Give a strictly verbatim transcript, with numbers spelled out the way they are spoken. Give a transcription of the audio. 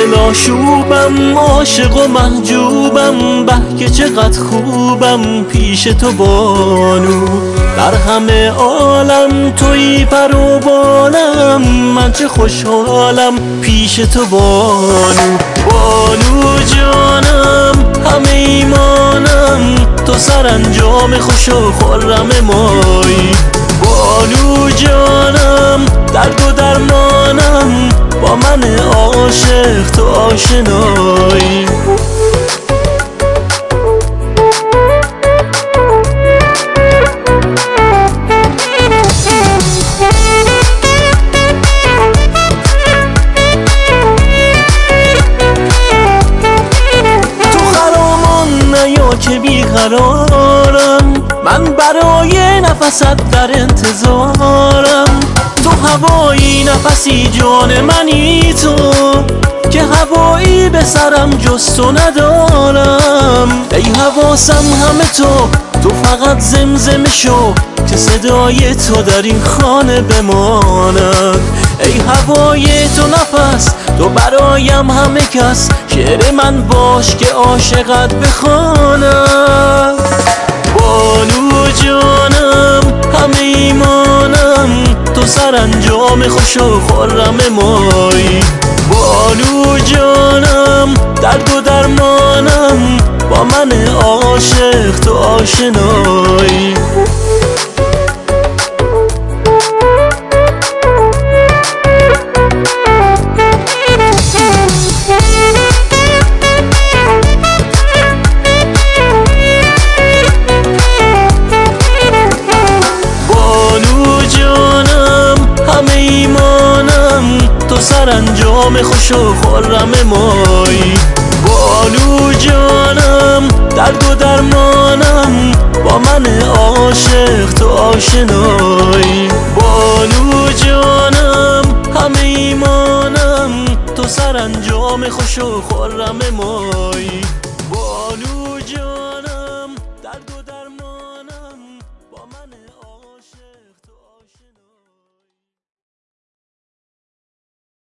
دل آشوبم، عاشق و محجوبم، به که چقدر خوبم پیش تو بانو. در همه عالم تویی پر و بالم، من چه خوشحالم پیش تو بانو. بانو جانم همه ایمانم، تو سرانجام خوش و خرم مایی. بانو جانم درد و درمانم، با من عاشق تو آشنایی. تو خرامان نیا که بیقرارم، من برای نفست در انتظارم. تو هوایی نفسی جان منی تو، که هوایی به سرم جز تو ندارم. ای حواسم همه تو، تو فقط زمزمه شو که صدای تو در این خانه بماند. ای هوای تو نفس، تو برایم همه کس، شعر من باش که عاشقت بخواند. بانو جانم همه ایمانم، تو سرانجام خوش و خرم مایی. بانو جانم درد و درمانم، با من عاشق تو آشنایی. سرانجام خوش و خرم مایی. بانو جانم درد و درمانم، با من عاشق تو آشنایی. بانو جانم همه ایمانم، تو سرانجام خوش و خرم مایی.